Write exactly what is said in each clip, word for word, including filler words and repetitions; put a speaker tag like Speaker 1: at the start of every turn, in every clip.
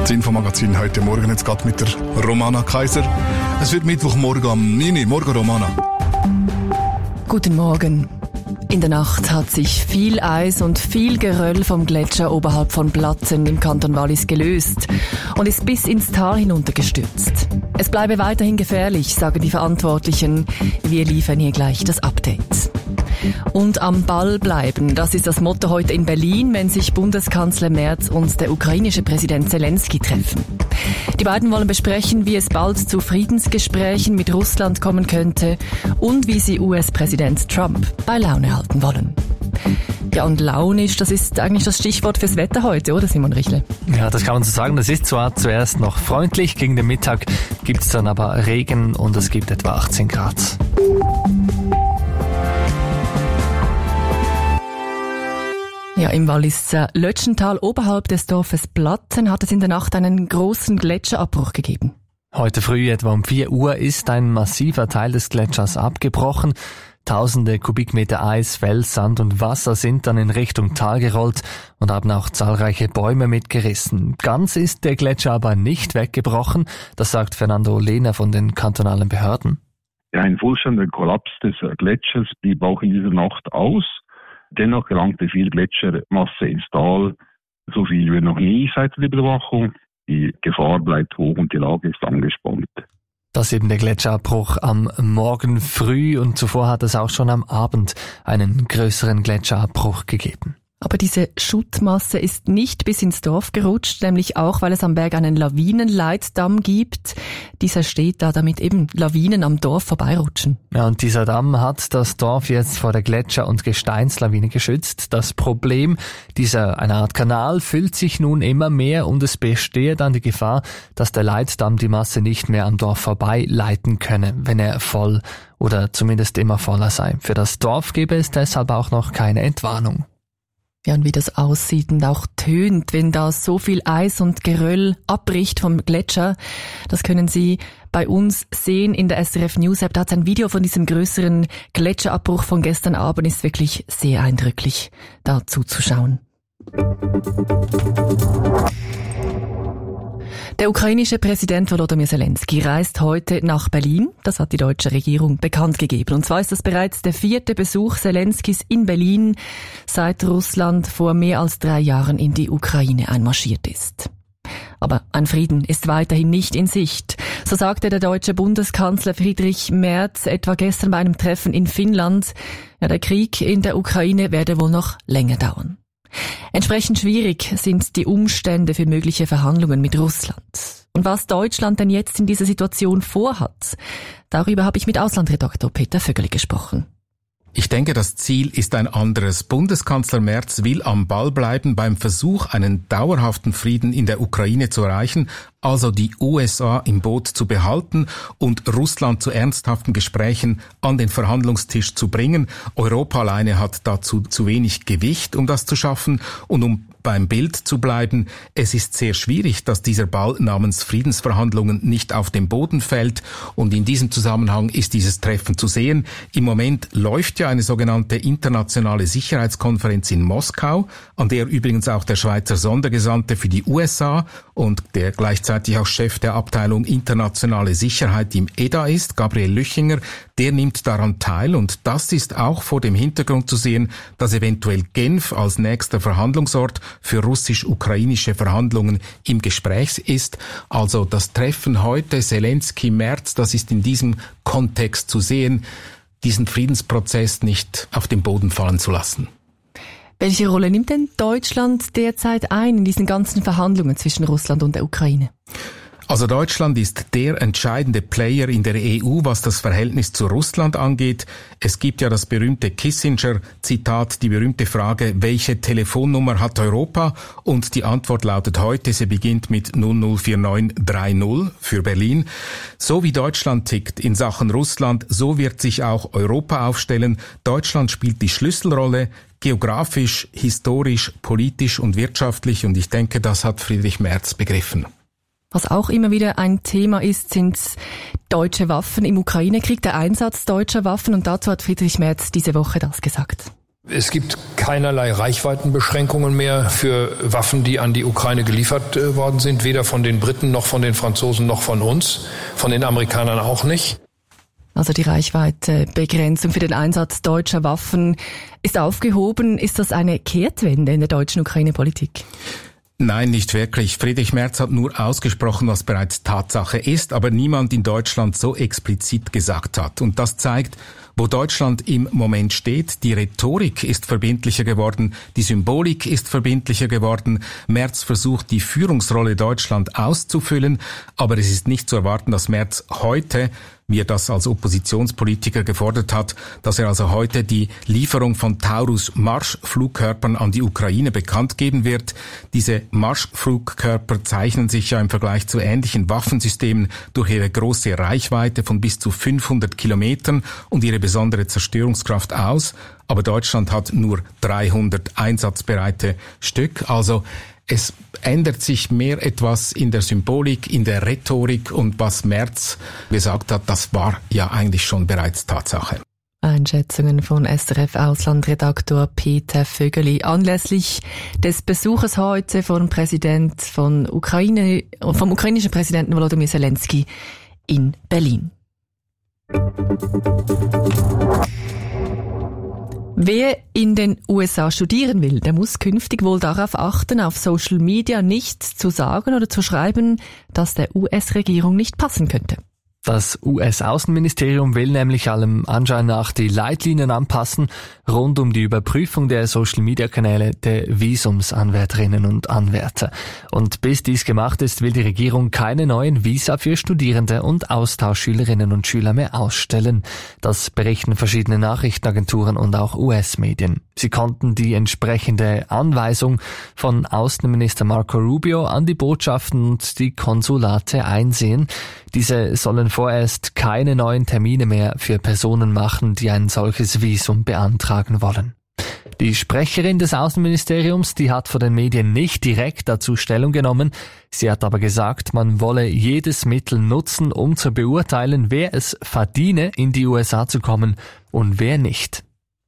Speaker 1: Das Infomagazin heute Morgen jetzt gerade mit der Romana Kaiser. Es wird Mittwochmorgen am neun Uhr. Morgen, Romana.
Speaker 2: Guten Morgen. In der Nacht hat sich viel Eis und viel Geröll vom Gletscher oberhalb von Platzen im Kanton Wallis gelöst und ist bis ins Tal hinuntergestürzt. Es bleibe weiterhin gefährlich, sagen die Verantwortlichen. Wir liefern hier gleich das Update. Und am Ball bleiben, das ist das Motto heute in Berlin, wenn sich Bundeskanzler Merz und der ukrainische Präsident Zelensky treffen. Die beiden wollen besprechen, wie es bald zu Friedensgesprächen mit Russland kommen könnte und wie sie U S-Präsident Trump bei Laune halten wollen. Ja, und launisch, das ist eigentlich das Stichwort fürs Wetter heute, oder Simon Richle?
Speaker 3: Ja, das kann man so sagen. Das ist zwar zuerst noch freundlich, gegen den Mittag gibt's dann aber Regen und es gibt etwa achtzehn Grad.
Speaker 2: Ja, im Walliser Lötschental oberhalb des Dorfes Platten hat es in der Nacht einen großen Gletscherabbruch gegeben.
Speaker 3: Heute früh etwa um vier Uhr ist ein massiver Teil des Gletschers abgebrochen. Tausende Kubikmeter Eis, Fels, Sand und Wasser sind dann in Richtung Tal gerollt und haben auch zahlreiche Bäume mitgerissen. Ganz ist der Gletscher aber nicht weggebrochen, das sagt Fernando Lehner von den kantonalen Behörden.
Speaker 4: Ja, ein vollständiger Kollaps des Gletschers blieb auch in dieser Nacht aus. Dennoch gelangte viel Gletschermasse ins Tal, so viel wie noch nie seit der Überwachung. Die Gefahr bleibt hoch und die Lage ist angespannt.
Speaker 3: Das ist eben der Gletscherabbruch am Morgen früh und zuvor hat es auch schon am Abend einen größeren Gletscherabbruch gegeben.
Speaker 2: Aber diese Schuttmasse ist nicht bis ins Dorf gerutscht, nämlich auch, weil es am Berg einen Lawinenleitdamm gibt. Dieser steht da, damit eben Lawinen am Dorf vorbeirutschen.
Speaker 3: Ja, und dieser Damm hat das Dorf jetzt vor der Gletscher- und Gesteinslawine geschützt. Das Problem, dieser, eine Art Kanal, füllt sich nun immer mehr und es bestehe dann die Gefahr, dass der Leitdamm die Masse nicht mehr am Dorf vorbei leiten könne, wenn er voll oder zumindest immer voller sei. Für das Dorf gäbe es deshalb auch noch keine Entwarnung.
Speaker 2: Ja, und wie das aussieht und auch tönt, wenn da so viel Eis und Geröll abbricht vom Gletscher, das können Sie bei uns sehen in der S R F News App. Da hat es ein Video von diesem größeren Gletscherabbruch von gestern Abend, ist wirklich sehr eindrücklich, da zuzuschauen. Der ukrainische Präsident Volodymyr Zelensky reist heute nach Berlin. Das hat die deutsche Regierung bekannt gegeben. Und zwar ist das bereits der vierte Besuch Zelenskys in Berlin, seit Russland vor mehr als drei Jahren in die Ukraine einmarschiert ist. Aber ein Frieden ist weiterhin nicht in Sicht. So sagte der deutsche Bundeskanzler Friedrich Merz etwa gestern bei einem Treffen in Finnland. Ja, der Krieg in der Ukraine werde wohl noch länger dauern. Entsprechend schwierig sind die Umstände für mögliche Verhandlungen mit Russland. Und was Deutschland denn jetzt in dieser Situation vorhat, darüber habe ich mit Auslandredaktor Peter Vögeli gesprochen.
Speaker 5: Ich denke, das Ziel ist ein anderes. Bundeskanzler Merz will am Ball bleiben beim Versuch, einen dauerhaften Frieden in der Ukraine zu erreichen, also die U S A im Boot zu behalten und Russland zu ernsthaften Gesprächen an den Verhandlungstisch zu bringen. Europa alleine hat dazu zu wenig Gewicht, um das zu schaffen. Und um beim Bild zu bleiben, es ist sehr schwierig, dass dieser Ball namens Friedensverhandlungen nicht auf den Boden fällt. Und in diesem Zusammenhang ist dieses Treffen zu sehen. Im Moment läuft ja eine sogenannte internationale Sicherheitskonferenz in Moskau, an der übrigens auch der Schweizer Sondergesandte für die U S A und der gleichzeitig auch Chef der Abteilung Internationale Sicherheit im E D A ist, Gabriel Lüchinger, der nimmt daran teil. Und das ist auch vor dem Hintergrund zu sehen, dass eventuell Genf als nächster Verhandlungsort für russisch-ukrainische Verhandlungen im Gespräch ist. Also das Treffen heute Zelensky-Merz, das ist in diesem Kontext zu sehen, diesen Friedensprozess nicht auf den Boden fallen zu lassen.
Speaker 2: Welche Rolle nimmt denn Deutschland derzeit ein in diesen ganzen Verhandlungen zwischen Russland und der Ukraine?
Speaker 5: Also Deutschland ist der entscheidende Player in der E U, was das Verhältnis zu Russland angeht. Es gibt ja das berühmte Kissinger-Zitat, die berühmte Frage, welche Telefonnummer hat Europa? Und die Antwort lautet heute, sie beginnt mit null null vier neun drei null für Berlin. So wie Deutschland tickt in Sachen Russland, so wird sich auch Europa aufstellen. Deutschland spielt die Schlüsselrolle, geografisch, historisch, politisch und wirtschaftlich. Und ich denke, das hat Friedrich Merz begriffen.
Speaker 2: Was auch immer wieder ein Thema ist, sind deutsche Waffen im Ukraine-Krieg, der Einsatz deutscher Waffen. Und dazu hat Friedrich Merz diese Woche das gesagt.
Speaker 6: Es gibt keinerlei Reichweitenbeschränkungen mehr für Waffen, die an die Ukraine geliefert äh, worden sind, weder von den Briten noch von den Franzosen noch von uns, von den Amerikanern auch nicht.
Speaker 2: Also die Reichweitebegrenzung für den Einsatz deutscher Waffen ist aufgehoben. Ist das eine Kehrtwende in der deutschen Ukraine-Politik?
Speaker 5: Nein, nicht wirklich. Friedrich Merz hat nur ausgesprochen, was bereits Tatsache ist, aber niemand in Deutschland so explizit gesagt hat. Und das zeigt, wo Deutschland im Moment steht. Die Rhetorik ist verbindlicher geworden, die Symbolik ist verbindlicher geworden. Merz versucht, die Führungsrolle Deutschland auszufüllen, aber es ist nicht zu erwarten, dass Merz heute, wie er das als Oppositionspolitiker gefordert hat, dass er also heute die Lieferung von Taurus-Marschflugkörpern an die Ukraine bekannt geben wird. Diese Marschflugkörper zeichnen sich ja im Vergleich zu ähnlichen Waffensystemen durch ihre große Reichweite von bis zu fünfhundert Kilometern und ihre besondere Zerstörungskraft aus. Aber Deutschland hat nur dreihundert einsatzbereite Stück. Also es ändert sich mehr etwas in der Symbolik, in der Rhetorik, und was Merz gesagt hat, das war ja eigentlich schon bereits Tatsache.
Speaker 2: Einschätzungen von S R F-Auslandredaktor Peter Vögeli anlässlich des Besuches heute vom Präsident von Ukraine, vom ukrainischen Präsidenten Volodymyr Zelensky in Berlin. Wer in den U S A studieren will, der muss künftig wohl darauf achten, auf Social Media nichts zu sagen oder zu schreiben, das der U S-Regierung nicht passen könnte.
Speaker 3: Das U S-Außenministerium will nämlich allem Anschein nach die Leitlinien anpassen rund um die Überprüfung der Social-Media-Kanäle der Visumsanwärterinnen und Anwärter. Und bis dies gemacht ist, will die Regierung keine neuen Visa für Studierende und Austauschschülerinnen und Schüler mehr ausstellen. Das berichten verschiedene Nachrichtenagenturen und auch U S-Medien. Sie konnten die entsprechende Anweisung von Außenminister Marco Rubio an die Botschaften und die Konsulate einsehen. Diese sollen vorerst keine neuen Termine mehr für Personen machen, die ein solches Visum beantragen wollen. Die Sprecherin des Außenministeriums, die hat vor den Medien nicht direkt dazu Stellung genommen. Sie hat aber gesagt, man wolle jedes Mittel nutzen, um zu beurteilen, wer es verdiene, in die U S A zu kommen und wer nicht.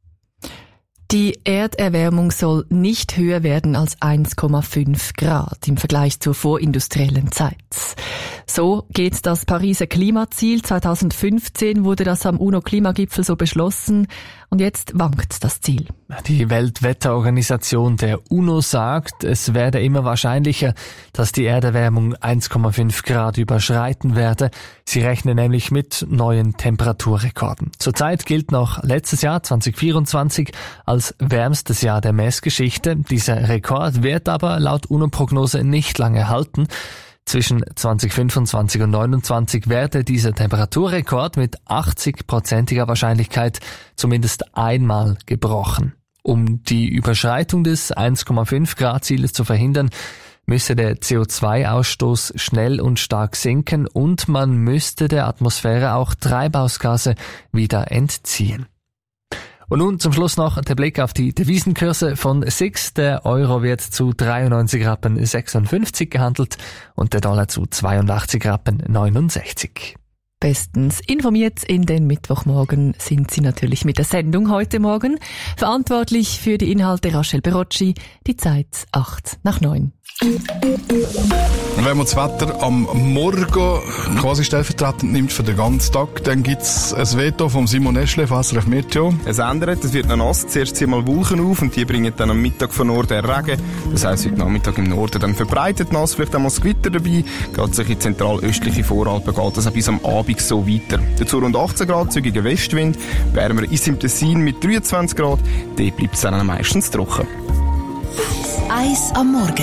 Speaker 2: Die Erderwärmung soll nicht höher werden als eins Komma fünf Grad im Vergleich zur vorindustriellen Zeit. So geht das Pariser Klimaziel. zweitausendfünfzehn wurde das am UNO-Klimagipfel so beschlossen und jetzt wankt das Ziel.
Speaker 3: Die Weltwetterorganisation der UNO sagt, es werde immer wahrscheinlicher, dass die Erderwärmung eins Komma fünf Grad überschreiten werde. Sie rechnen nämlich mit neuen Temperaturrekorden. Zurzeit gilt noch letztes Jahr, zweitausendvierundzwanzig, als wärmstes Jahr der Messgeschichte. Dieser Rekord wird aber laut UNO-Prognose nicht lange halten. Zwischen zweitausendfünfundzwanzig und neunundzwanzig werde dieser Temperaturrekord mit achtzig-prozentiger Wahrscheinlichkeit zumindest einmal gebrochen. Um die Überschreitung des eins Komma fünf Grad Zieles zu verhindern, müsse der C O zwei Ausstoß schnell und stark sinken und man müsste der Atmosphäre auch Treibhausgase wieder entziehen. Und nun zum Schluss noch der Blick auf die Devisenkurse von S I X. Der Euro wird zu dreiundneunzig Rappen sechsundfünfzig gehandelt und der Dollar zu zweiundachtzig Rappen neunundsechzig.
Speaker 2: Bestens informiert in den Mittwochmorgen sind Sie natürlich mit der Sendung heute Morgen. Verantwortlich für die Inhalte Rachel Berocci, die Zeit acht nach neun.
Speaker 1: Wenn man das Wetter am Morgen quasi stellvertretend nimmt für den ganzen Tag, dann gibt es ein Veto von Simon Eschle von S R F Meteo.
Speaker 7: Es ändert, es wird noch nass. Zuerst ziehen mal Wolken auf und die bringen dann am Mittag von Norden Regen. Das heisst, heute Nachmittag im Norden dann verbreitet nass, vielleicht auch mal das Gewitter dabei. Geht sich in zentralöstliche Voralpen, geht das auch bis am Abend so weiter. Dazu rund achtzehn Grad, zügiger Westwind. Wärmer ist im Tessin mit dreiundzwanzig Grad. Dort bleibt es dann meistens trocken.
Speaker 8: Eis am Morgen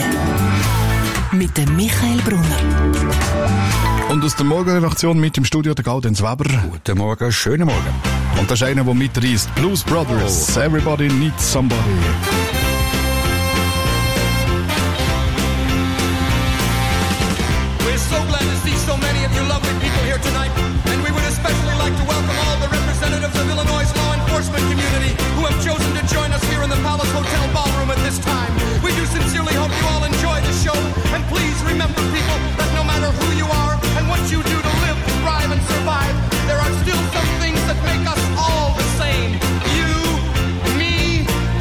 Speaker 8: mit dem Michael Brunner.
Speaker 1: Und aus der Morgenredaktion mit im Studio der Gaudenz Weber.
Speaker 9: Guten Morgen, schönen Morgen.
Speaker 1: Und das ist einer, der mitreist. Blues Brothers, oh. Everybody Needs Somebody.
Speaker 10: We're so glad to see so many of you lovely people here tonight. And we would especially like to welcome all the representatives of Illinois' law enforcement community who have chosen to join us here in the Palace Hotel ballroom at this time. We do sincerely hope you all enjoy the show. And please remember, people, that no matter who you are and what you do to live, thrive, and survive, there are still some things that make us all the same. You, me,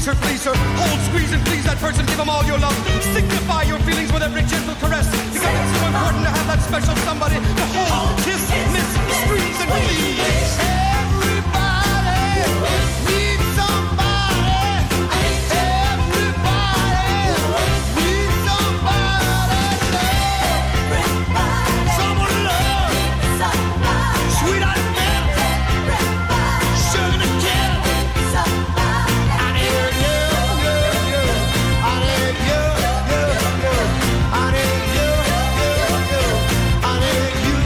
Speaker 10: tease her, please her. Hold, squeeze, and please that person. Give them all your love. Signify your feelings with every gentle caress. Because it's so important to have that special somebody to hold, kiss, miss, squeeze, and please. Everybody needs somebody. Everybody needs somebody. Everybody. Someone love. Somebody. Sweetheart man. Everybody. Sugar to kill. Somebody. I need you, you, you. I need you, you, you. I need you, you, you. I need you.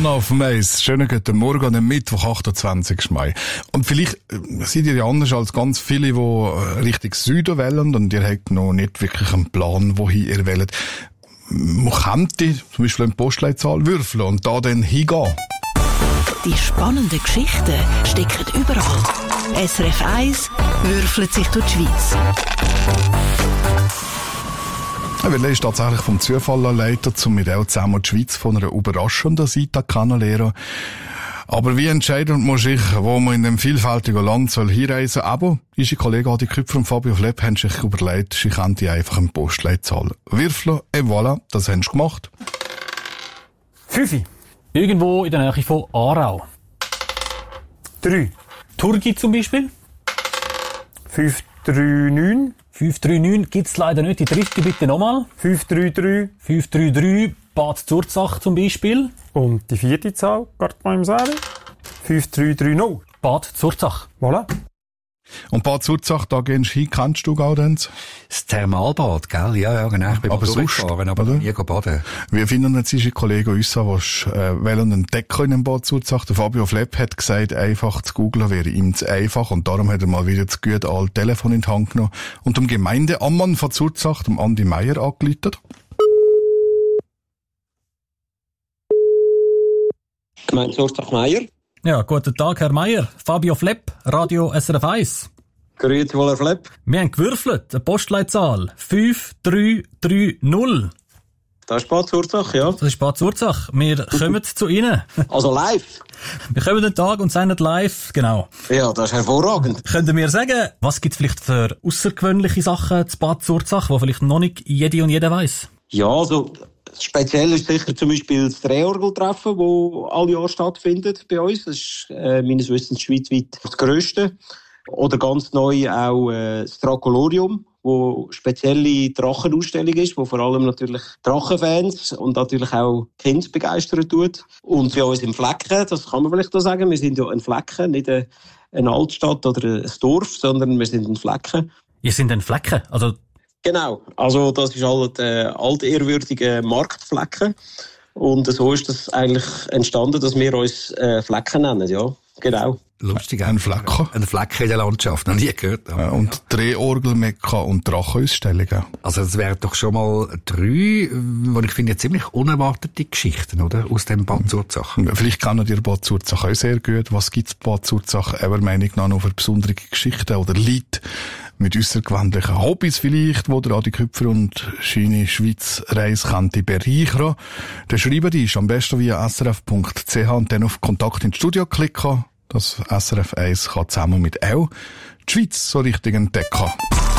Speaker 1: Madonna auf dem Eis. Schönen guten Morgen am Mittwoch, achtundzwanzigsten Mai. Und vielleicht äh, seid ihr ja anders als ganz viele, die äh, Richtung Süden wählen und ihr habt noch nicht wirklich einen Plan, wohin ihr wählt. Man könnte zum Beispiel eine Postleitzahl würfeln und da dann hingehen.
Speaker 8: Die spannenden Geschichten stecken überall. S R F eins würfelt sich durch die Schweiz.
Speaker 1: Ja, weil er ist tatsächlich vom Zufall erleitet, um mit auch zusammen die Schweiz von einer überraschenden Seite kennenzulernen. Aber wie entscheidend muss ich, wo man in dem vielfältigen Land soll hinreisen soll? Aber unsere Kollegen Adi Küpfer und Fabio Flepp haben sich überlegt, sie könnten einfach eine Postleitzahl würfeln. Et voilà, das haben sie gemacht.
Speaker 9: Fünfi. Irgendwo in der Nähe von Aarau. Drei. Turgi zum Beispiel. Fünf, drei, neun. Fünf, drei, neun gibt's leider nicht. Die dritte bitte nochmal. Fünf, drei, drei. Fünf, drei, drei. Bad Zurzach zum Beispiel. Und die vierte Zahl, gerade mal im Sagen. Fünf, drei, drei, null. Bad Zurzach. Voilà.
Speaker 1: Und Bad Zurzach, da gehst du hin, kennst du Gaudenz?
Speaker 11: Das Thermalbad, gell? Ja, ja, genau. Ich bin
Speaker 1: aber sonst,
Speaker 11: gefahren, aber nie baden.
Speaker 1: Wir finden jetzt unsere Kollegen uns an, die äh, wollen einen Decker in dem Bad Zurzach. Der Fabio Flepp hat gesagt, einfach zu googlen wäre ihm zu einfach und darum hat er mal wieder das gute alte Telefon in die Hand genommen und dem Gemeindeammann von Zurzach, dem Andi Meier, angeleitet.
Speaker 12: Gemeinde Zurzach-Meier.
Speaker 9: Ja, guten Tag, Herr Meier. Fabio Flepp, Radio S R F eins.
Speaker 12: Grüezi wohl, Herr Flepp.
Speaker 9: Wir haben gewürfelt, eine Postleitzahl. fünf drei drei null.
Speaker 12: Das ist Bad Zurzach, ja.
Speaker 9: Das ist Bad Zurzach. Wir kommen zu Ihnen.
Speaker 12: Also live?
Speaker 9: Wir kommen den Tag und senden live, genau.
Speaker 12: Ja, das ist hervorragend.
Speaker 9: Können Sie mir sagen, was gibt es vielleicht für außergewöhnliche Sachen zu Bad Zurzach, die vielleicht noch nicht jede und jeder weiss?
Speaker 12: Ja, also speziell ist sicher zum Beispiel das Drehorgeltreffen, das alle Jahre stattfindet bei uns. Das ist äh, meines Wissens schweizweit das grösste. Oder ganz neu auch äh, das Dracolorium, wo spezielle Drachenausstellung ist, wo vor allem natürlich Drachenfans und natürlich auch Kinder begeistern tut. Und bei uns im Flecken, das kann man vielleicht auch sagen, wir sind ja ein Flecken, nicht eine, eine Altstadt oder ein Dorf, sondern wir sind ein Flecken.
Speaker 9: Ihr seid ein Flecken? Also
Speaker 12: genau, also das ist halt äh, altehrwürdige Marktflecken. Und so ist das eigentlich entstanden, dass wir uns äh, Flecken nennen, ja, genau.
Speaker 11: Lustig,
Speaker 1: ein Flecken.
Speaker 11: Ein Flecken in der Landschaft, noch nie gehört.
Speaker 1: Ja, und Drehorgelmekka und Drachenausstellungen.
Speaker 11: Also das wären doch schon mal drei, wo ich finde, ziemlich unerwartete Geschichten, oder? Aus dem Bad Zurzach.
Speaker 1: Vielleicht kennen ihr Bad Zurzach auch sehr gut. Was gibt's Bad Zurzach eurer Meinung nach noch für besondere Geschichten oder Lied mit außergewöhnlichen Hobbys vielleicht, wo der Adi Küpfer und seine Schweiz-Reise könnte bereichern? Dann schreiben die am besten via s r f punkt c h und dann auf Kontakt ins Studio klicken. Das S R F eins kann zusammen mit auch die Schweiz so richtig entdecken.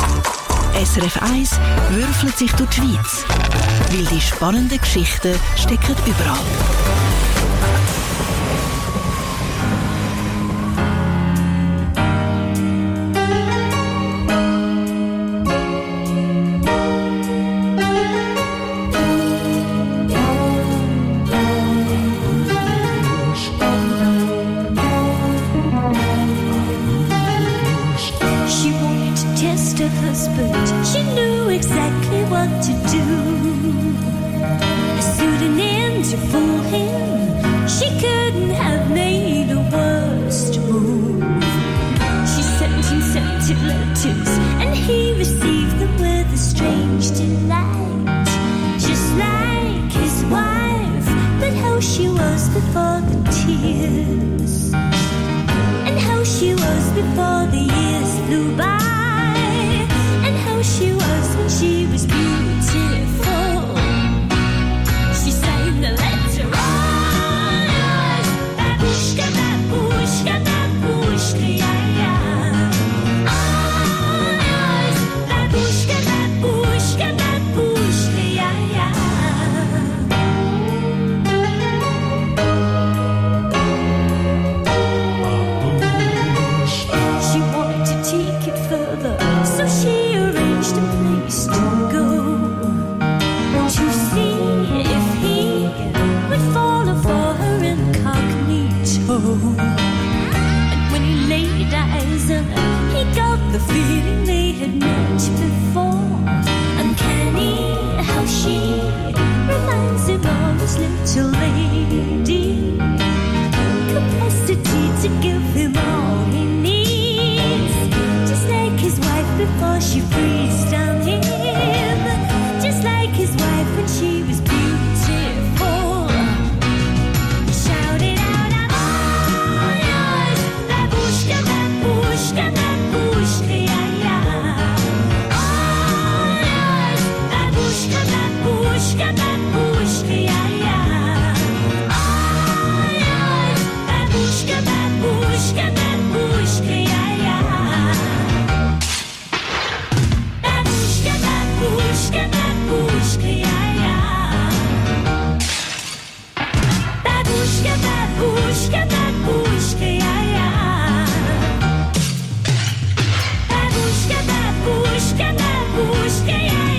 Speaker 8: S R F eins würfelt sich durch die Schweiz, weil die spannenden Geschichten stecken überall.
Speaker 13: Little lady she freezed on him, just like his wife when she was beautiful. Shouted out, I'm all yours, babushka, babushka, babushka, yeah, yeah. All yours, babushka, babushka, babushka, yeah, yeah. All yours, babushka, babushka, babushka, yeah, yeah. Babushka, babushka, babushka, yeah, yeah. Babushka, babushka, babushka, yeah, yeah. Babushka, babushka, babushka, yeah, yeah.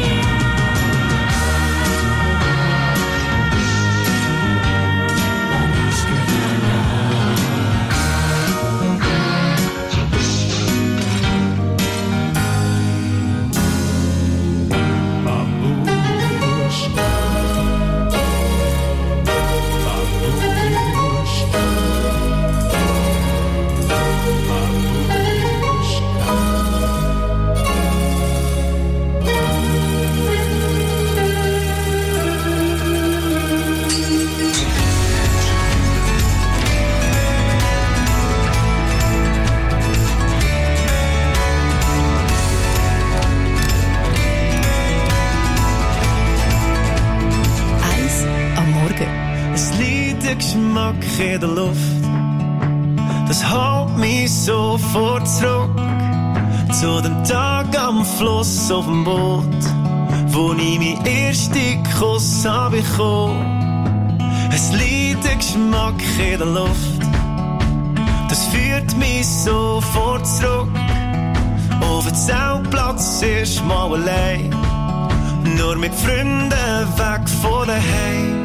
Speaker 2: Eins am Morgen.
Speaker 14: Es liegt der Geschmack in der Luft, das hält mich sofort zurück zu dem Tag am Fluss auf dem Boot, wo ich meinen ersten Kuss habe bekommen. Es liegt der Geschmack in der Luft, das führt mich sofort zurück auf den Zeltplatz, erst mal allein, nur mit Freunden weg von daheim.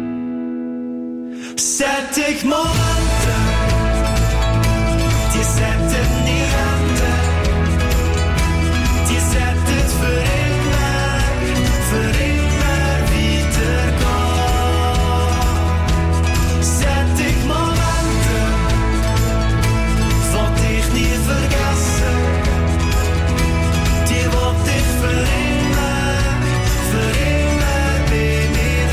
Speaker 14: Sättig Momente, die sättet nie enden, die sättet für immer, für immer weitergehen. Sättig Momente, wollt ich nie vergessen, die wollt ich für immer, für immer bei mir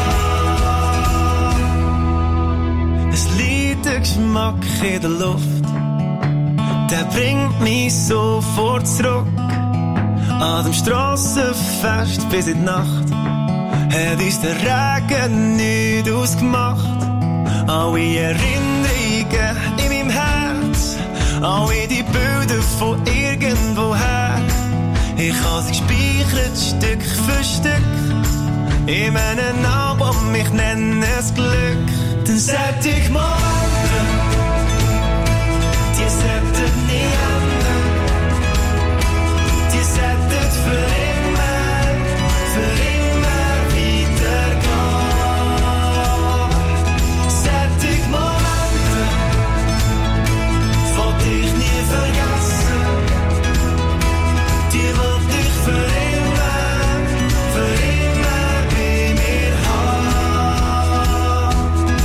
Speaker 14: haben. Es liegt der Geschmack in der Luft, der bringt mich sofort zurück an dem Strassenfest bis in die Nacht. Hat uns der Regen nicht ausgemacht. Alle Erinnerungen in meinem Herz, alle die Bilder von irgendwoher. Ich habe sie gespeichert Stück für Stück in meinem Album, ich nenne es Glück. Dann sag ich Momente, die sättet nie enden, die sättet für immer, für immer weitergehen. Sag ich Momente, wollt ich nie vergessen, die wollt ich für immer, für immer bei mir haben.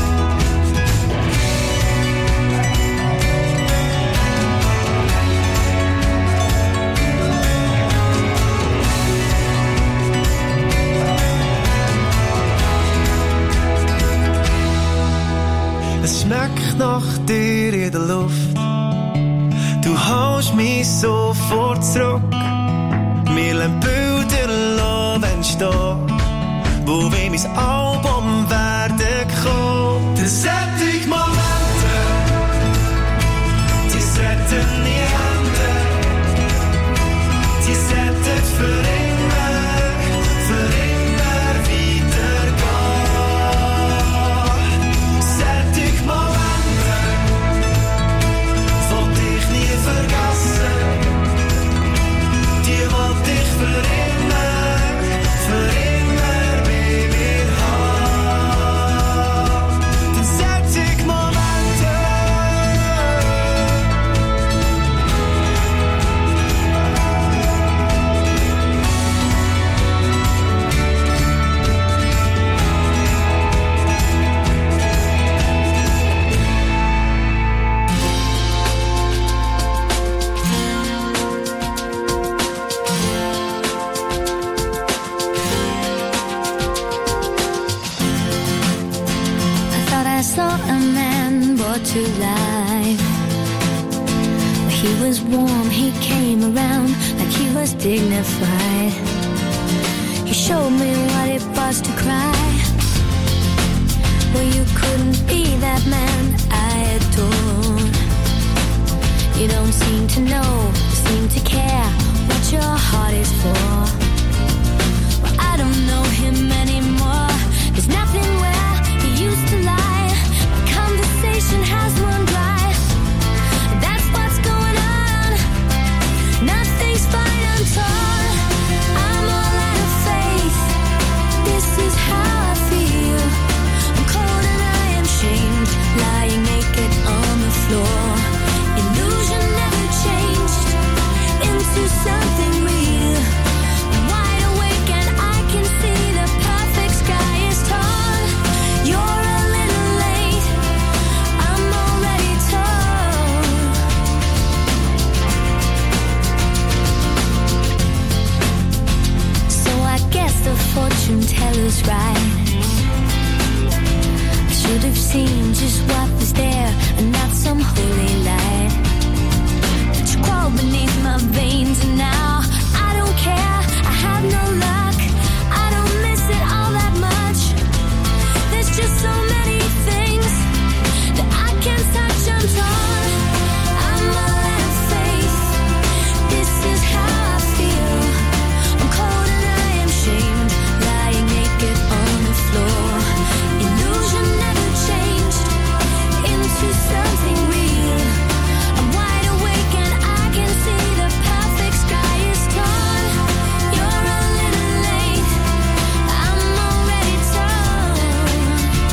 Speaker 14: Es schmeckt nach dir in der Luft, du haust mich sofort zurück. Wir lassen Bilder entstehen, wo wie mein Album werden kommen. Dann sättig Momente, die sättet nie enden, die sättet für immer, für immer weitergehen. Sättig Momente, wollt ich nie vergessen, die wollt ich für immer, für immer bei mir haben. Dann sättig
Speaker 13: to life. He was warm, he came around like he was dignified. He showed me what it was to cry. Well, you couldn't be that man I adore. You don't seem to know, seem to care what your heart is for. Well, I don't know him anymore. There's nothing where he used to lie. My conversation has run dry. That's what's going on. Nothing's fine, I'm torn. I'm all out of faith. This is how I feel. I'm cold and I am shamed, lying naked on the floor. Illusion never changed into something real. I'm wide awake and I can see the perfect sky is torn. You're a little late, I'm already torn. So I guess the fortune teller's right. I should have seen just what was there and not some holy light. But you crawl beneath my veins and now I don't care, I have no luck. I don't miss it all that much. There's just so many things that I can't touch, I'm torn. I'm all out of faith. This is how I feel. I'm cold and I am shamed, lying naked on the floor. Illusion never changed into something real. I'm wide awake and I can see the perfect sky is torn. You're a little late, I'm already torn.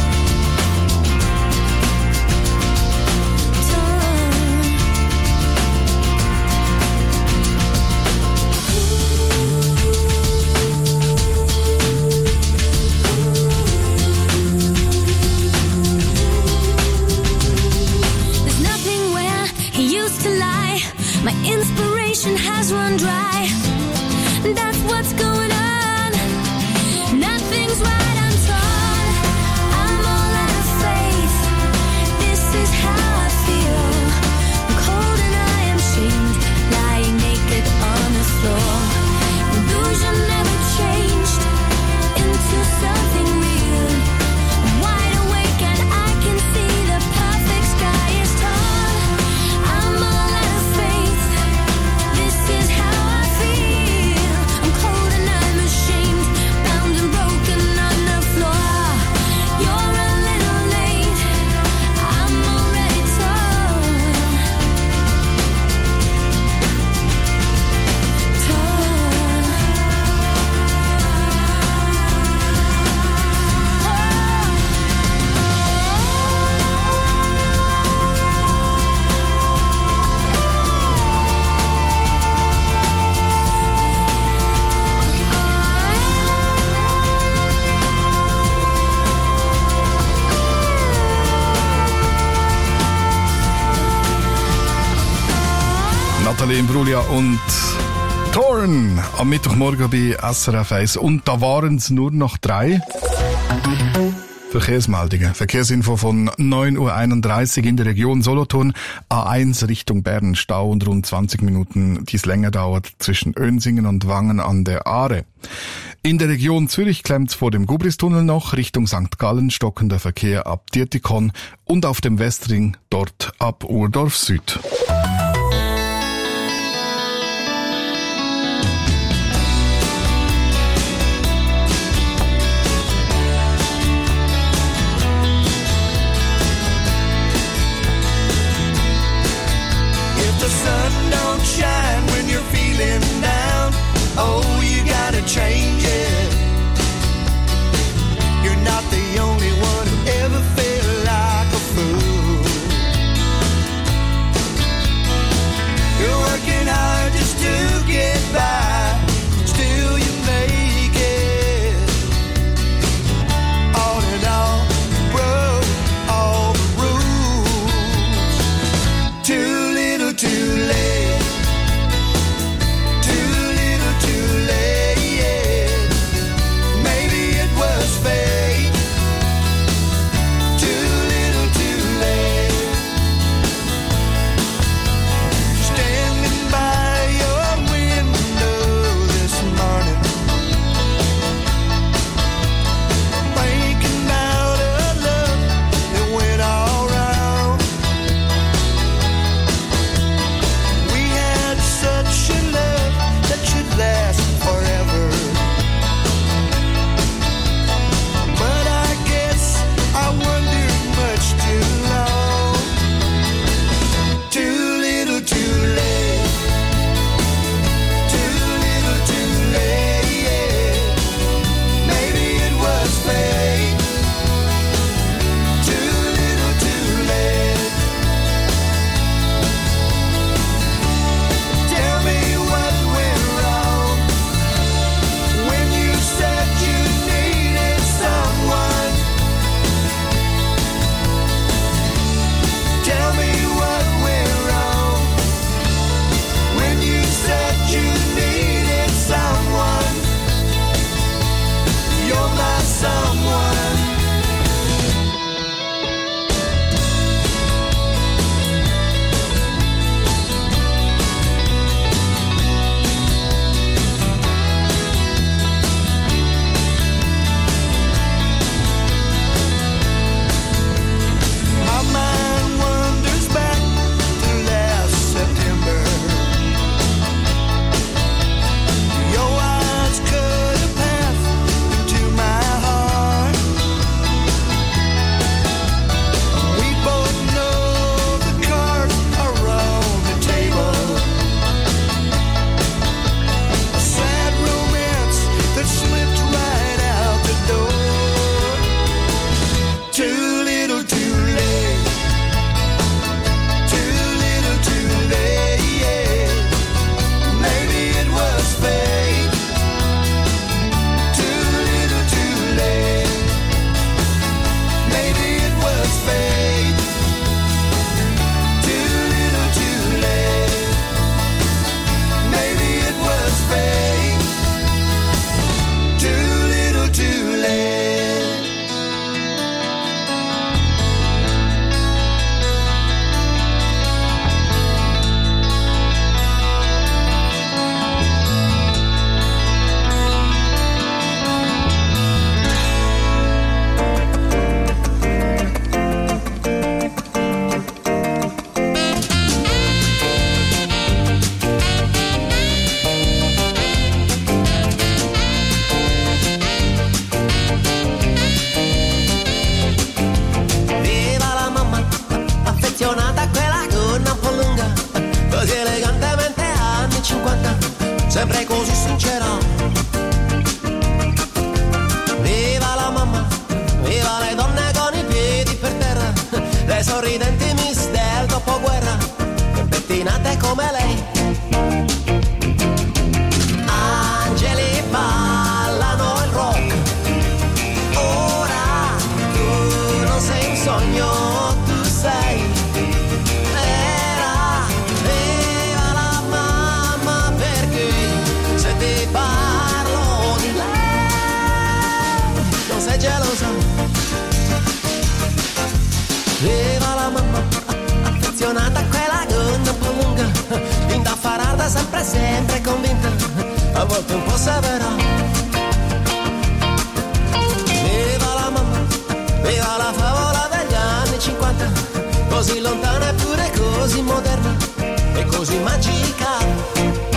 Speaker 13: There's nothing where he used to lie. My inspiration has run dry. That's what's going on. Nothing's right, I'm torn. I'm all out of faith. This is how I feel. I'm cold and I am shamed, lying naked on the floor. Illusion never changed into something real. I'm wide awake and I can see the perfect sky is torn. I'm all out of faith. This is how I feel. I'm cold and I'm ashamed, bound and broken on the floor. You're a little late, I'm already torn.
Speaker 1: Nathalie Imbruglia und Torn am Mittwochmorgen bei S R F eins. Und da waren es nur noch drei Verkehrsmeldungen. Verkehrsinfo von neun Uhr einunddreißig in der Region Solothurn. A eins Richtung Bern, Stau und rund zwanzig Minuten, die es länger dauert, zwischen Önsingen und Wangen an der Aare. In der Region Zürich klemmt's vor dem Gubristunnel noch, Richtung Sankt Gallen stockender Verkehr ab Dietikon und auf dem Westring dort ab Urdorf Süd.
Speaker 14: If the sun don't shine when you're feeling down, oh, you gotta change it. You're not the only one who ever felt like a fool. You're working hard just to get by, still you make it. All in all, you broke all the rules. Too little, too late. Too little, too late. Maybe it was fate. Too little, too late.
Speaker 15: sincera. Viva la mamma, viva le donne con i piedi per terra, le sorridenti miss del dopoguerra, pettinate come lei. Angeli ballano il rock, ora tu non sei un sogno, tu sei vera. Viva la mamma, perché se ti parlo di lei non sei gelosa. Viva la mamma, affezionata a quella gonna un po' lunga, indaffarata sempre sempre convinta, a volte un po' severa. Viva la mamma, viva la favola degli anni cinquanta, così lontana eppure così moderna e così magica.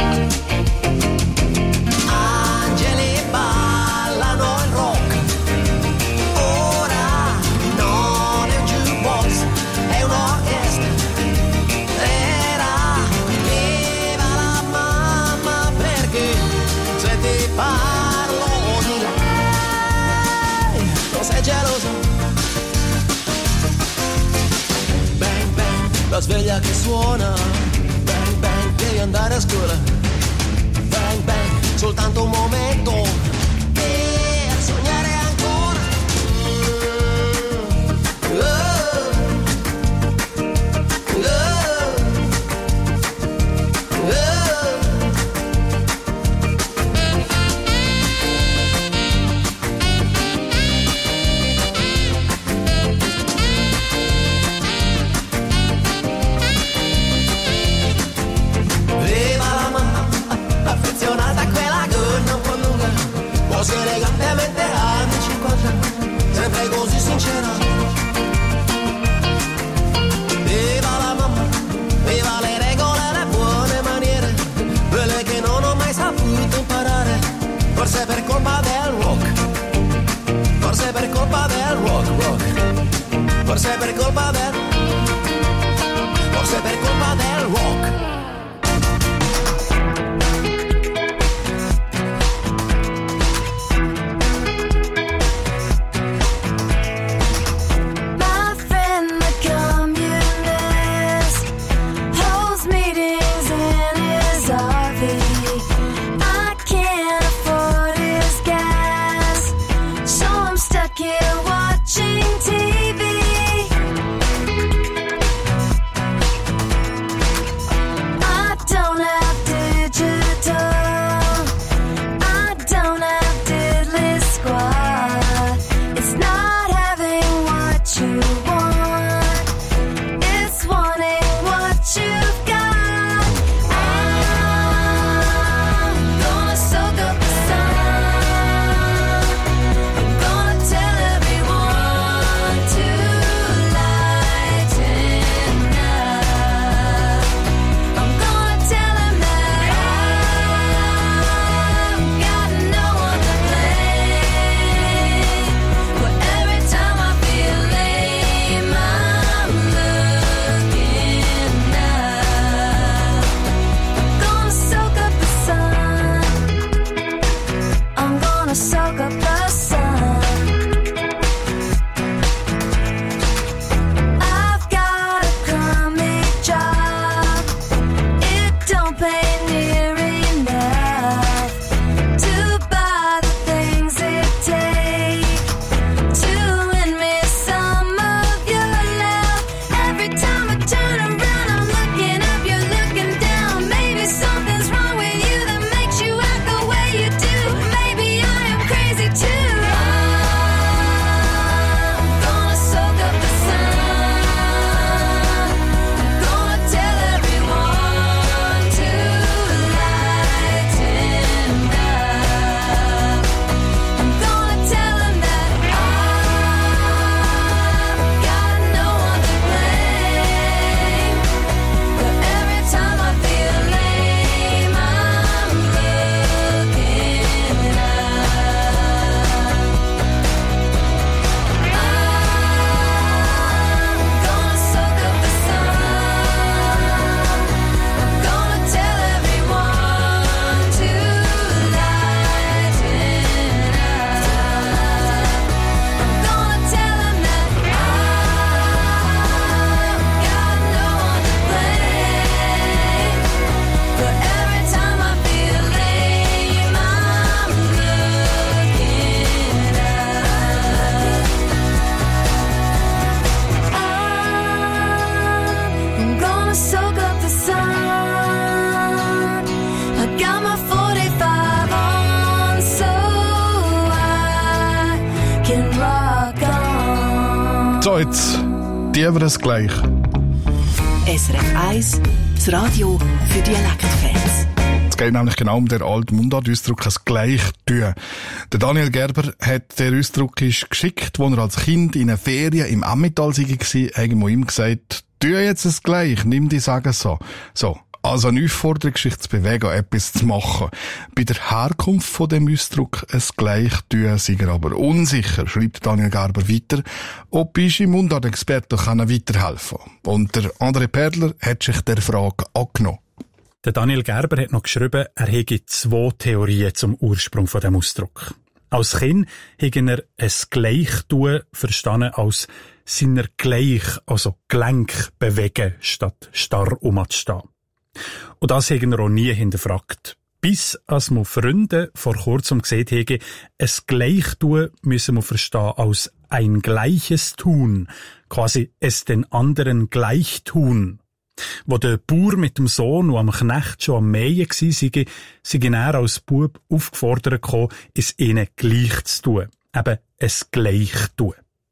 Speaker 15: Angeli ballano il rock, ora non è un jukebox, è un'orchestra vera. Viva la mamma, perché se ti parlo di lei non sei geloso. Bang bang, la sveglia che suona, bang bang, devi andare a scuola. Bang bang, soltanto un momento per sognare ancora. Oh, oh, oh. Viva la mamma, affezionata a quella gonna un po' lunga, così elegantemente anni cinquanta, sempre così sincera. Viva la mamma, viva le regole e le buone maniere, quelle che non ho mai saputo imparare, forse per colpa del rock, forse per colpa del rock, rock, forse per colpa del, forse per colpa del rock.
Speaker 13: My friend the communist holds meetings in his R V. I can't afford his gas, so I'm stuck here watching T V.
Speaker 1: So, jetzt tiefer das gleich.
Speaker 8: S R F eins, das Radio für Dialektfans.
Speaker 1: Es geht nämlich genau um den alten Mundartausdruck, das Gleichtun. Der Daniel Gerber hat den Ausdruck geschickt, als er als Kind in einer Ferien im Emmental war, haben wir ihm gesagt, tu jetzt es gleich, nimm die Sagen so. So. Also eine Aufforderung, sich zu bewegen, etwas zu machen. Bei der Herkunft von dem Ausdruck «es Gleichtun» sei er aber unsicher, schreibt Daniel Gerber weiter, ob unsere Mundartexperten weiterhelfen können. Und der André Perler hat sich der Frage angenommen.
Speaker 9: Der Daniel Gerber hat noch geschrieben, er hätte zwei Theorien zum Ursprung von dem Ausdruck. Als Kind hätte er «es Gleichtun» verstanden als «seiner gleich», also Gelenk bewegen, statt starr umzustehen. Und das haben wir auch nie hinterfragt. Bis als wir Freunde vor kurzem gesehen haben, es Gleichtun müssen wir verstehen als ein gleiches Tun, quasi es den anderen gleich tun. Wo der Bauer mit dem Sohn und am Knecht schon am Mähen war, sei, sei er als Bub aufgefordert gekommen, es ihnen gleich zu tun. Eben es gleich tun.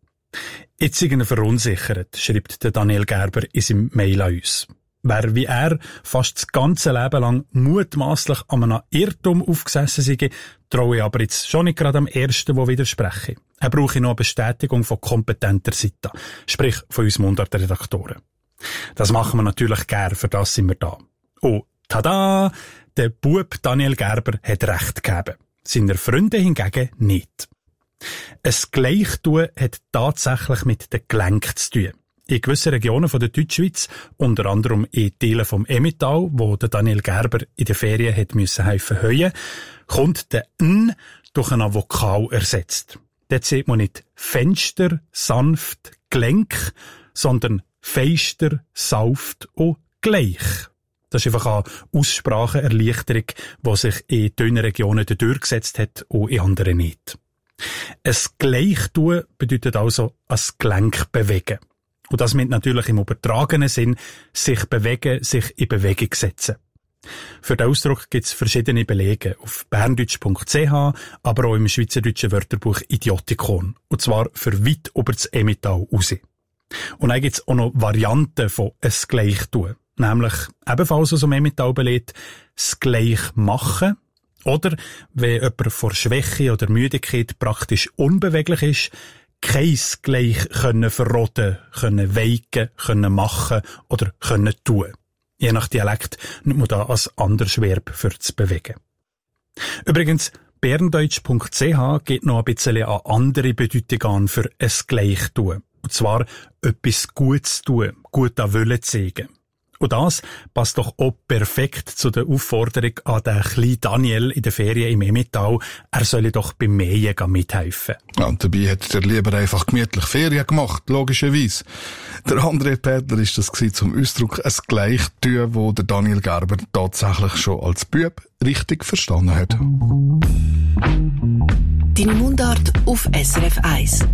Speaker 9: Jetzt sind wir verunsichert, schreibt der Daniel Gerber in seinem Mail an uns. Wer wie er fast das ganze Leben lang mutmaßlich an einem Irrtum aufgesessen sei, traue ich aber jetzt schon nicht gerade am Ersten, der widerspreche. Er brauche noch eine Bestätigung von kompetenter Seite, sprich von uns Mundartredaktoren. Das machen wir natürlich gern, für das sind wir da. Oh, tada! Der Bub Daniel Gerber hat recht gegeben. Seine Freunde hingegen nicht. Es Gleichtun hat tatsächlich mit den Gelenken zu tun. In gewissen Regionen von der Deutschschweiz, unter anderem in Teilen vom Emmental, wo der Daniel Gerber in der Ferien hat müssen helfen heuen, kommt der N durch einen Vokal ersetzt. Dort sieht man nicht Fenster, sanft, Gelenk, sondern Feister, sauft und gleich. Das ist einfach eine Aussprachenerleichterung, die sich in dünnen Regionen durchgesetzt hat und in anderen nicht. Es Gleichtun bedeutet also ein Gelenk bewegen. Und das meint natürlich im übertragenen Sinn sich bewegen, sich in Bewegung setzen. Für den Ausdruck gibt es verschiedene Belege auf berndeutsch punkt c h, aber auch im schweizerdeutschen Wörterbuch Idiotikon. Und zwar für weit über das Emmental raus. Und dann gibt es auch noch Varianten von «es Gleichtun». Nämlich ebenfalls aus dem Emmental belegt, «es Gleich machen». Oder, wenn jemand vor Schwäche oder Müdigkeit praktisch unbeweglich ist, keins gleich können verroten, können weiken, können machen oder können tun. Je nach Dialekt nimmt man da als anderes Verb für zu bewegen. Übrigens, berndeutsch punkt c h gibt noch ein bisschen eine andere Bedeutung an für es gleich tun. Und zwar etwas Gutes tun, gut an Wollen zeigen. Und das passt doch auch perfekt zu der Aufforderung an den kleinen Daniel in der Ferien im Emmental, er solle doch beim Mähen mithelfen.
Speaker 1: Ja, und dabei hat er lieber einfach gemütlich Ferien gemacht, logischerweise. Der André Perler ist das zum Ausdruck «es Gleichtun», wo der Daniel Gerber tatsächlich schon als Bub richtig verstanden hat.
Speaker 8: Deine Mundart auf S R F eins.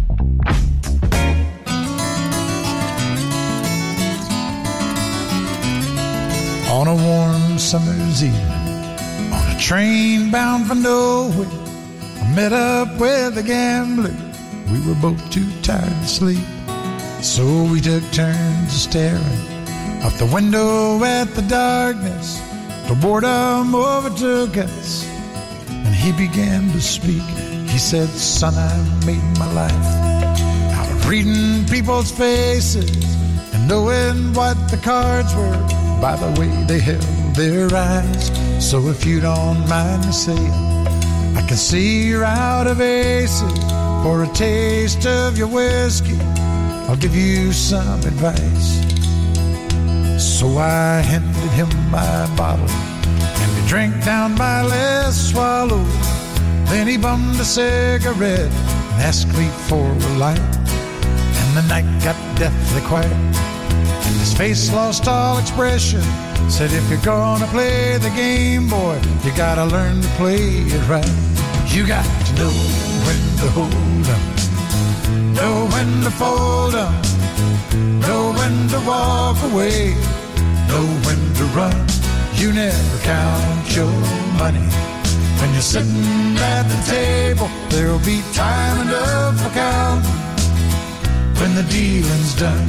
Speaker 16: On a warm summer's evening, on a train bound for nowhere, I met up with a gambler. We were both too tired to sleep, so we took turns staring out the window at the darkness till boredom overtook us, and he began to speak. He said, "Son, I made my life out of reading people's faces and knowing what the cards were by the way they held their eyes. So if you don't mind me saying, I can see you're out of aces. For a taste of your whiskey, I'll give you some advice." So I handed him my bottle, and he drank down my last swallow. Then he bummed a cigarette and asked me for a light. And the night got deathly quiet, and his face lost all expression. Said, "If you're gonna play the game, boy, you gotta learn to play it right. You got to know when to hold 'em, know when to fold 'em, know when to walk away, know when to run. You never count your money when you're sitting at the table. There'll be time enough for counting when the dealing's done.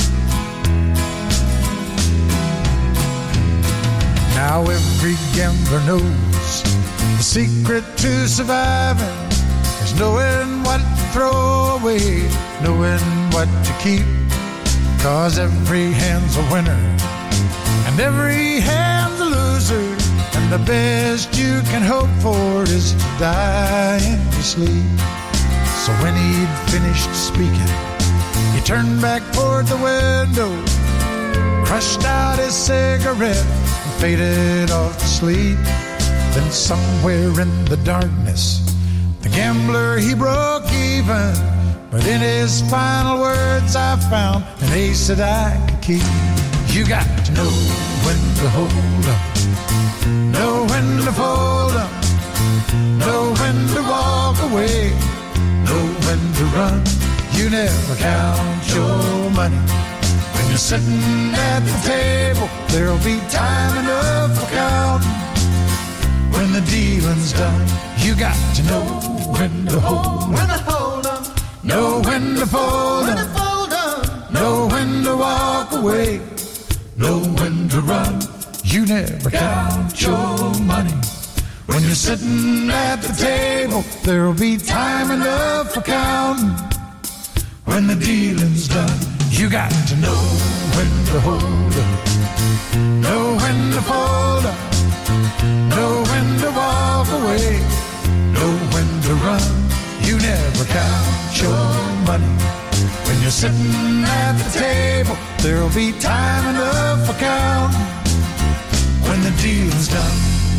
Speaker 16: Now every gambler knows the secret to surviving is knowing what to throw away, knowing what to keep. Cause every hand's a winner and every hand's a loser, and the best you can hope for is to die in your sleep. So when he'd finished speaking, he turned back toward the window, crushed out his cigarette, and faded off to sleep. Then somewhere in the darkness, the gambler, he broke even. But in his final words I found an ace that I could keep. You got to know when to hold up, know when to fold up, know when to walk away, know when to run. You never count your money. When you're sitting at the table, there'll be time enough for counting. When the dealing's done, you got to know when to hold up, when to hold up, know when to fold up, when to fold up, know when to walk away, know when to run. You never count your money. When you're sitting at the table, there'll be time enough for counting. When the dealing's done, you got to know when to hold up, know when to fold up, know when to walk away, know when to run. You never count your money. When you're sitting at the table, there'll be time enough for counting. When the deal's done.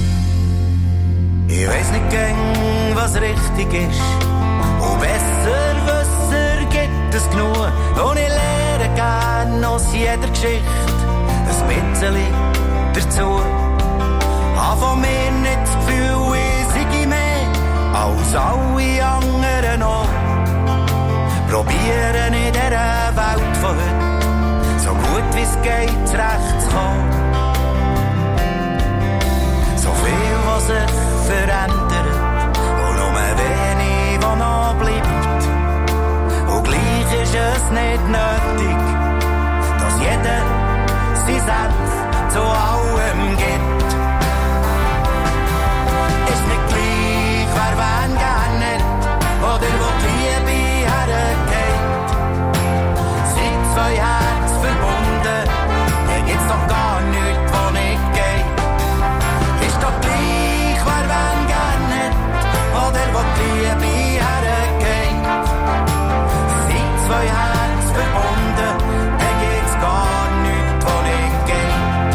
Speaker 14: Ich weiss nicht gern, was richtig ist. Und besser Wisser gibt es genug. Und ich lerne gern aus jeder Geschichte ein bisschen dazu. Hab von mir nicht das Gefühl, ich sei mehr als alle anderen auch. Probieren in dieser Welt von heute so gut wie es geht zurechtzukommen. So viel, was sich verändert und nur wenig, was noch bleibt. Und gleich ist es nicht nötig, dass jeder sein Senf zu allem gibt. Ist nicht gleich, wer wen gern nicht oder wo die Liebe hergeht. Sind zwei Herzen verbunden, hier gibt's doch gar nichts, wo nicht geht. Ist doch gleich, wer wen gern nicht oder wo die Liebe hergeht. Sind zwei Herzen verbunden, hier gibt's gar nichts, wo nicht geht.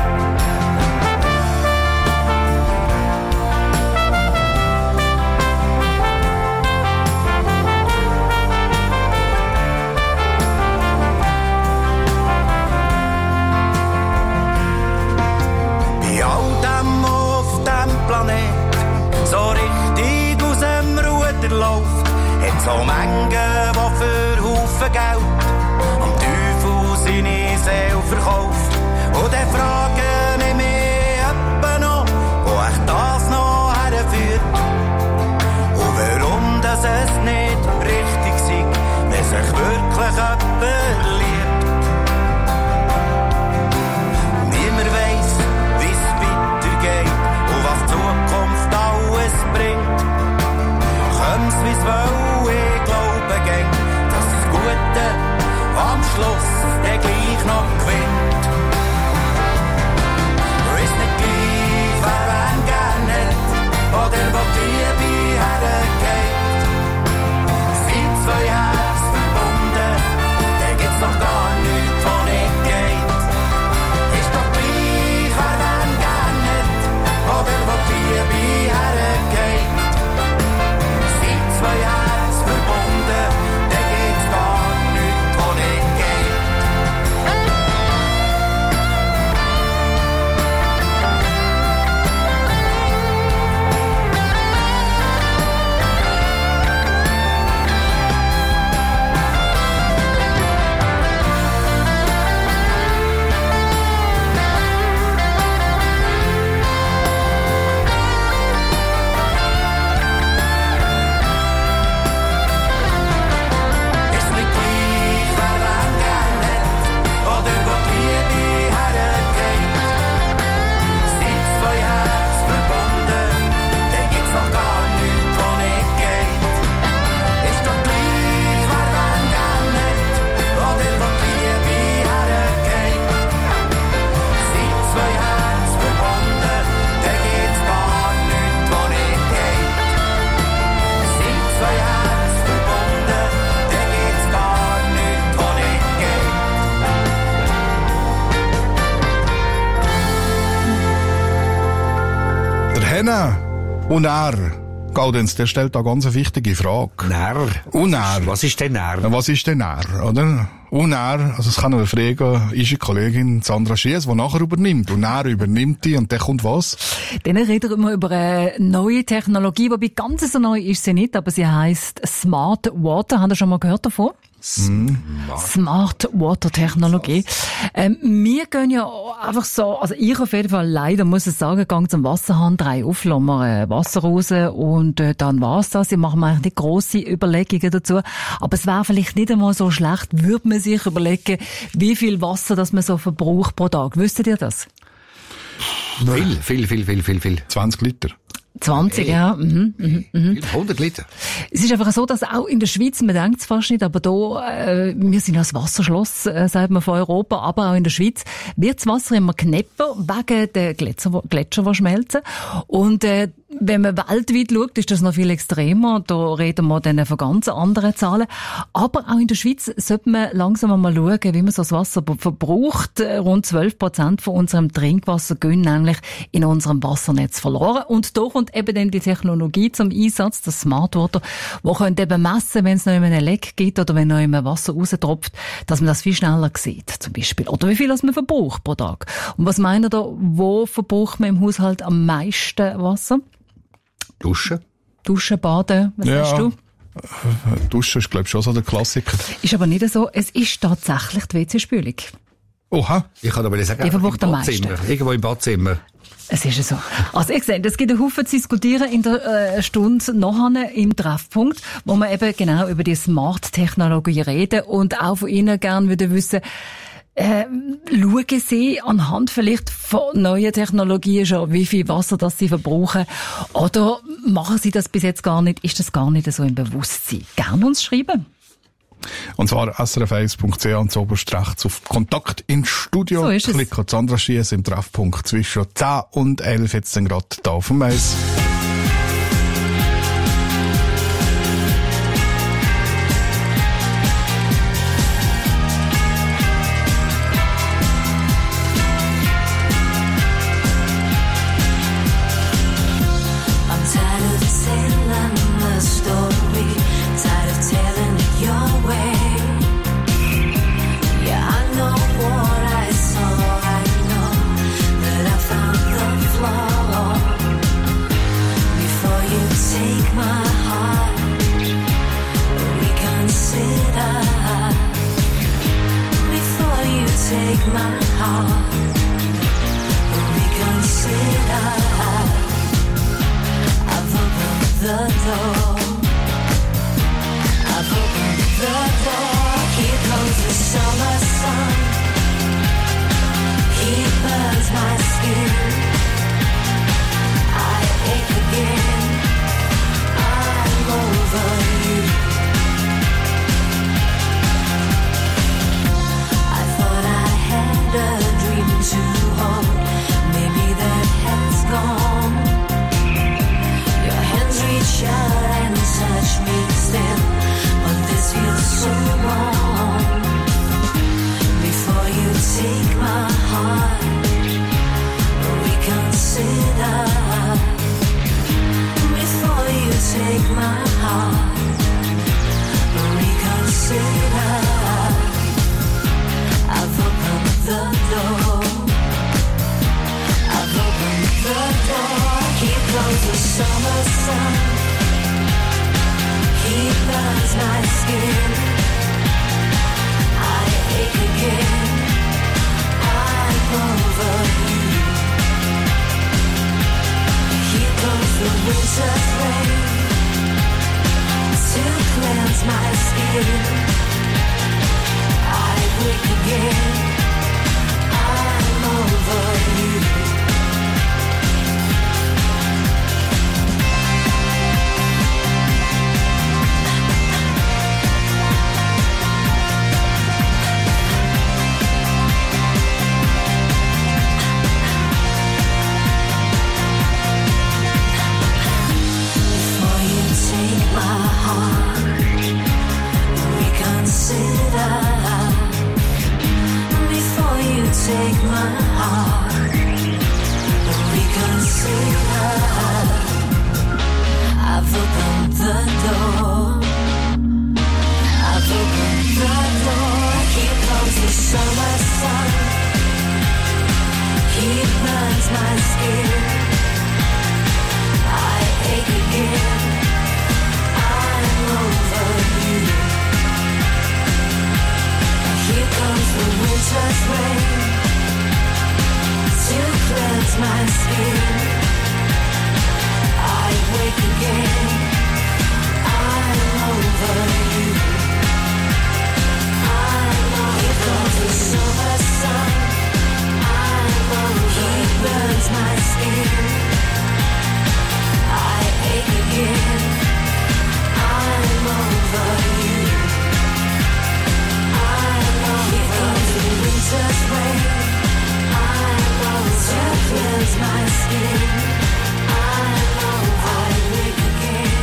Speaker 14: So richtig aus dem Ruder läuft, hat so Mengen, die für Haufen Geld am Teufel seine Seele verkauft. Und dann frage ich mich etwa noch, wo echt das noch herführt. Und warum das es nicht richtig sei, wenn sich wirklich jemand liebt. Niemand weiss, wie es weitergeht und was die Zukunft alles bringt. Kommt's wie's will, ich glaube gern, dass das Gute am Schluss der gleich noch gewinnt.
Speaker 1: Henne und er. Gaudenz, der stellt da ganz eine wichtige Frage.
Speaker 11: När?
Speaker 1: Und er.
Speaker 11: Was ist denn När?
Speaker 1: Was ist denn er, oder? Und er, also es kann man fragen, ist eine Kollegin Sandra Schiess, die nachher übernimmt. Und er übernimmt die und dann kommt was?
Speaker 17: Dann reden wir über eine neue Technologie, wobei ganz so neu ist sie nicht, aber sie heisst Smart Water. Habt ihr schon mal gehört davon?
Speaker 11: Smart,
Speaker 17: Smart Water Technologie. Ähm, wir gehen ja einfach so, also ich auf jeden Fall leider muss ich sagen, gehe zum Wasserhahn, drei auf, lassen wir äh, Wasser raus und äh, dann war's das. Ich mache mir eigentlich nicht grosse Überlegungen dazu. Aber es wäre vielleicht nicht einmal so schlecht, würde man sich überlegen, wie viel Wasser das man so verbraucht pro Tag. Wüsstet ihr das?
Speaker 11: Viel, viel, viel, viel, viel, viel.
Speaker 1: zwanzig Liter.
Speaker 17: zwanzig, hey. Ja. Mhm, mhm, mhm.
Speaker 11: hundert Liter.
Speaker 17: Es ist einfach so, dass auch in der Schweiz, man denkt es fast nicht, aber da, äh, wir sind ja das Wasserschloss, äh, sagt man, von Europa, aber auch in der Schweiz wird das Wasser immer knapper wegen der Gletscher, Gletscher, die schmelzen. Und äh, wenn man weltweit schaut, ist das noch viel extremer. Da reden wir dann von ganz anderen Zahlen. Aber auch in der Schweiz sollte man langsam mal schauen, wie man so das Wasser verbraucht. Rund zwölf Prozent von unserem Trinkwasser gehen nämlich in unserem Wassernetz verloren. Und da kommt eben dann die Technologie zum Einsatz, das Smart Water, wo könnt eben messen, wenn es noch einen Leck gibt oder wenn noch immer Wasser raustropft, dass man das viel schneller sieht, zum Beispiel. Oder wie viel das man verbraucht pro Tag. Und was meint ihr da, wo verbraucht man im Haushalt am meisten Wasser?
Speaker 11: Duschen.
Speaker 17: Duschen, Baden, was
Speaker 1: ja.
Speaker 17: hast du?
Speaker 1: Duschen ist, glaube ich, schon so der Klassiker.
Speaker 17: Ist aber nicht so, es ist tatsächlich die W C-Spülung.
Speaker 1: Oha.
Speaker 11: Ich kann aber sagen,
Speaker 17: die verbraucht am meisten.
Speaker 11: Irgendwo im Badzimmer.
Speaker 17: Es ist so. Also ich sehe, es gibt einen Haufen zu diskutieren in der äh, Stunde nachher im Treffpunkt, wo wir eben genau über die Smart-Technologie reden und auch von Ihnen gerne würde wissen, Äh, schauen Sie anhand vielleicht von neuen Technologien schon, wie viel Wasser das Sie verbrauchen? Oder machen Sie das bis jetzt gar nicht? Ist das gar nicht so im Bewusstsein? Gerne uns schreiben.
Speaker 1: Und zwar s r f eins punkt c h und oberst rechts auf Kontakt ins Studio.
Speaker 17: So ist es.
Speaker 1: Klick auf Sandra Schiess im Treffpunkt zwischen zehn und elf, jetzt dann gerade da auf dem Eis.
Speaker 18: Take my heart wake again. I'm over you. I'm over you. Here comes the summer sun. I'm over you. He burns my skin. I ache again. I'm over you. I'm over you. Here comes the winter's rain. I'm over you. Cleanse my skin. I'm over. I wake again.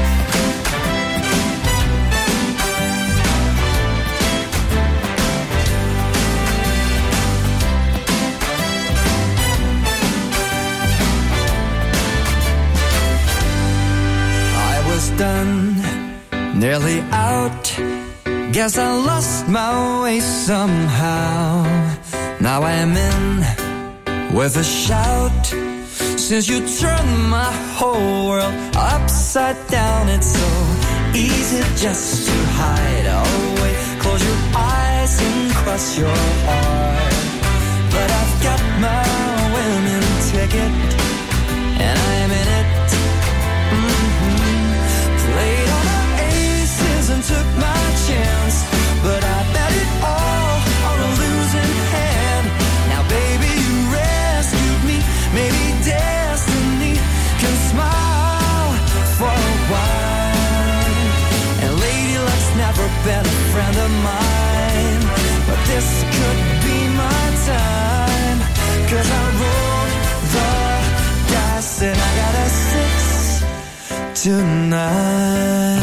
Speaker 14: I was done, nearly out. Guess I lost my way somehow. Now I'm in with a shout. Since you turned my whole world upside down, it's so easy just to hide away. Close your eyes and cross your heart. But I've got my winning ticket, and I'm in it. Mm-hmm. Played all my aces and took my chance, but I bet it all on a losing hand. Now baby, you rescued me. Maybe destiny can smile for a while. And lady luck's never been a friend of mine, but this could be my time. Cause I rolled the dice and I got a six tonight.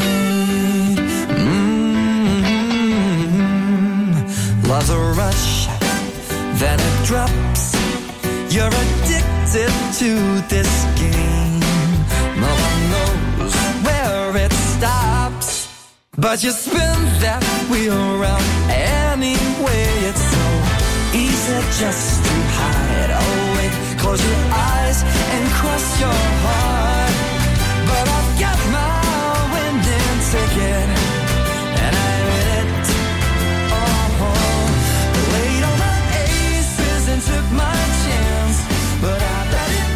Speaker 14: Mm-hmm. Love's a rush, then it drops. You're addicted to this game. No one knows where it stops, but you spin that wheel round anyway. It's so easy just to hide away. Close your eyes and cross your heart. But I've got my winning ticket, and I'm in it. Oh, played all my aces and took my chance, but I bet it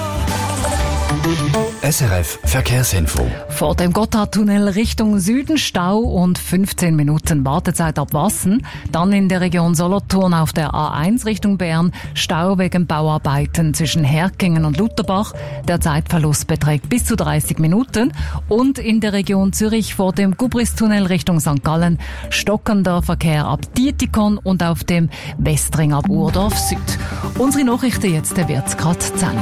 Speaker 14: all.
Speaker 19: S R F Verkehrsinfo.
Speaker 17: Vor dem Gotthardtunnel Richtung Süden Stau und fünfzehn Minuten Wartezeit ab Wassen. Dann in der Region Solothurn auf der A eins Richtung Bern Stau wegen Bauarbeiten zwischen Herkingen und Lutherbach. Der Zeitverlust beträgt bis zu dreißig Minuten. Und in der Region Zürich vor dem Gubristunnel Richtung Sankt Gallen stockender Verkehr ab Dietikon und auf dem Westring ab Urdorf Süd. Unsere Nachrichten jetzt, der wird's grad zehn.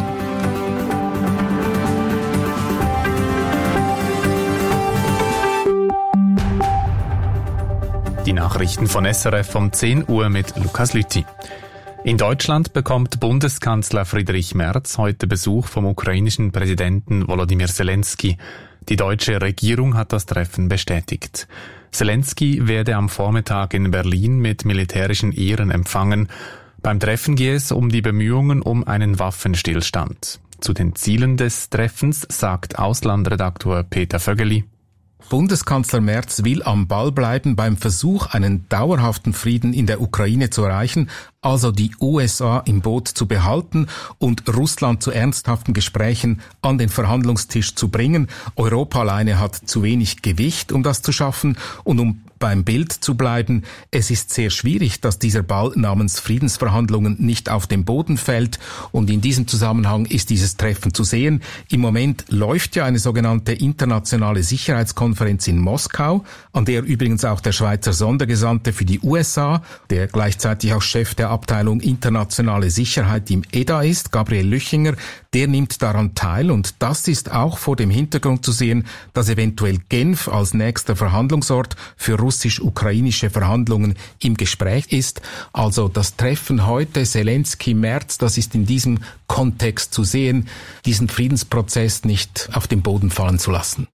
Speaker 20: Die Nachrichten von S R F um zehn Uhr mit Lukas Lüthi. In Deutschland bekommt Bundeskanzler Friedrich Merz heute Besuch vom ukrainischen Präsidenten Volodymyr Zelensky. Die deutsche Regierung hat das Treffen bestätigt. Zelensky werde am Vormittag in Berlin mit militärischen Ehren empfangen. Beim Treffen gehe es um die Bemühungen um einen Waffenstillstand. Zu den Zielen des Treffens sagt Auslandredaktor Peter Vögeli:
Speaker 5: Bundeskanzler Merz will am Ball bleiben beim Versuch, einen dauerhaften Frieden in der Ukraine zu erreichen, also die U S A im Boot zu behalten und Russland zu ernsthaften Gesprächen an den Verhandlungstisch zu bringen. Europa alleine hat zu wenig Gewicht, um das zu schaffen, und um beim Bild zu bleiben: Es ist sehr schwierig, dass dieser Ball namens Friedensverhandlungen nicht auf den Boden fällt, und in diesem Zusammenhang ist dieses Treffen zu sehen. Im Moment läuft ja eine sogenannte internationale Sicherheitskonferenz in Moskau, an der übrigens auch der Schweizer Sondergesandte für die U S A, der gleichzeitig auch Chef der Abteilung Internationale Sicherheit im E D A ist, Gabriel Lüchinger, der nimmt daran teil, und das ist auch vor dem Hintergrund zu sehen, dass eventuell Genf als nächster Verhandlungsort für russisch-ukrainische Verhandlungen im Gespräch ist. Also das Treffen heute Zelensky-Merz, das ist in diesem Kontext zu sehen, diesen Friedensprozess nicht auf den Boden fallen zu lassen.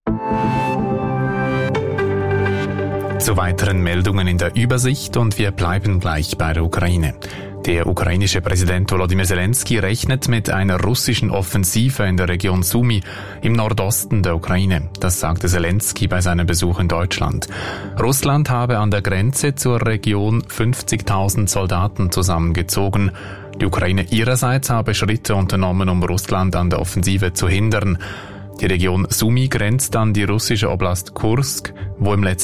Speaker 20: Zu weiteren Meldungen in der Übersicht, und wir bleiben gleich bei der Ukraine. Der ukrainische Präsident Volodymyr Zelensky rechnet mit einer russischen Offensive in der Region Sumy im Nordosten der Ukraine. Das sagte Zelensky bei seinem Besuch in Deutschland. Russland habe an der Grenze zur Region fünfzigtausend Soldaten zusammengezogen. Die Ukraine ihrerseits habe Schritte unternommen, um Russland an der Offensive zu hindern. Die Region Sumy grenzt an die russische Oblast Kursk, wo im letzten